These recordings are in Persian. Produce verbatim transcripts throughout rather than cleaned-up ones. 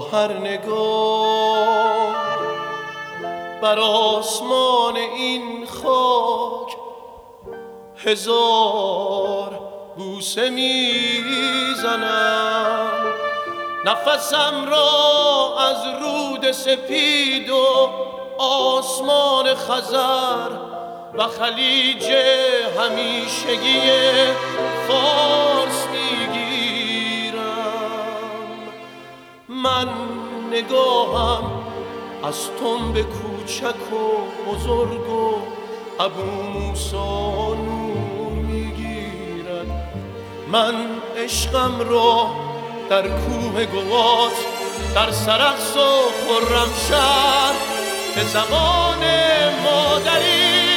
هر نگاه بر آسمان این خاک هزار بوسه میزنم. نفسم را از رود سپید و آسمان خزر و خلیج همیشگی فارس میگیرم. من نگاهم از تنب کوچک و بزرگ و ابو موسی نور میگیرد. من عشقم را در کوه گوات در سرخس و خرمشهر به زبان مادری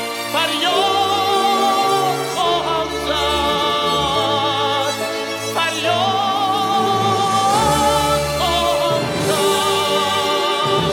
فریاد خواهم زد، فریاد خواهم زد.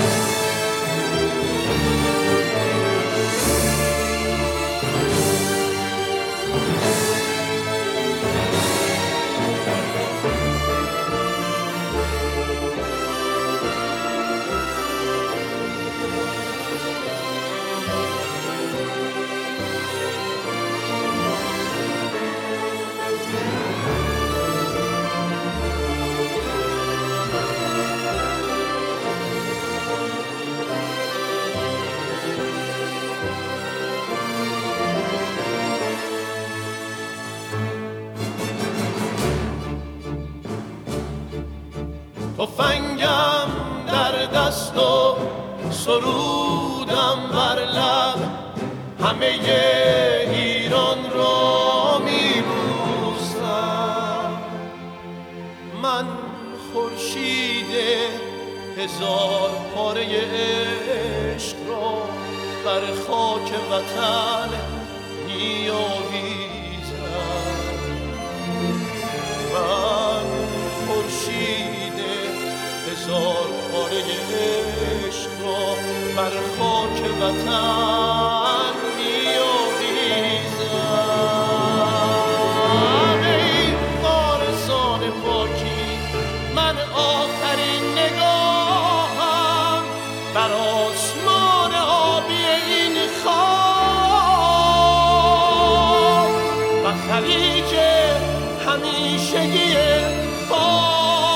تفنگم در دست و سرودم بر لب همه ایران را میبوسم. من خورشید هزار پاره عشق را بر خاک وطن میآویزم. من خورشید هزار پاره عشق را بر خاک وطن می‌آویزم. ای وارثان پاکی، من آخرین نگاهم بر آسمان آبی این خاک و خلیج همیشگی فارس